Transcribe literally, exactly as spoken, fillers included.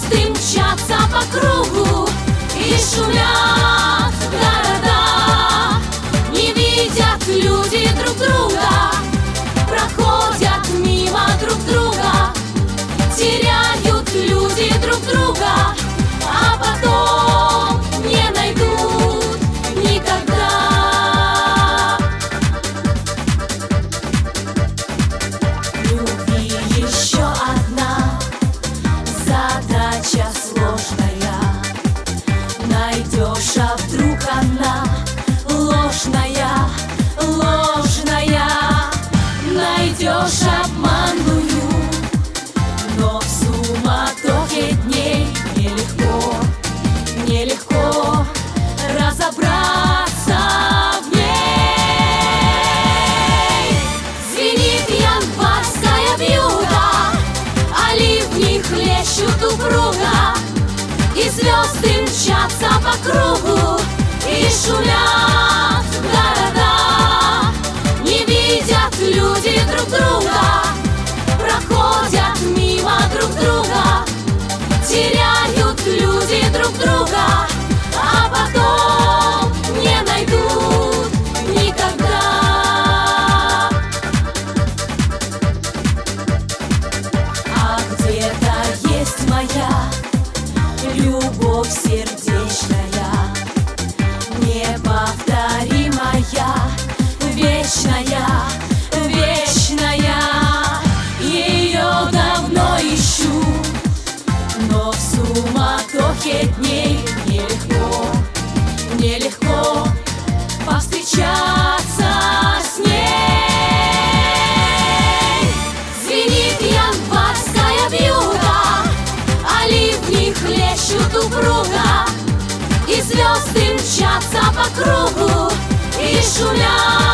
звезды мчатся по кругу и шумят города. Не видят люди друг друга, проходят мимо друг друга, теряют люди друг друга, а потом не найдут никогда. Любви еще одна задача сложная. Найдешь, а вдруг она ложная, ложная. Найдешь обманную, но в суматохе дней нелегко, нелегко разобраться в ней. Звенит январская вьюга, а ливни хлещут упруга, и звезды мчатся по кругу и шумят города. Не видят люди друг друга, проходят мимо друг друга, теряют люди друг друга, а потом не найдут никогда. А где-то есть моя любовь сердечная, неповторимая, вечная, вечная. Ее давно ищу, но в суматохе дней нелегко, нелегко повстречаться с ней. Звенит январская вьюга, а ливни хлещут упруга, и звезды мчатся по кругу и шумят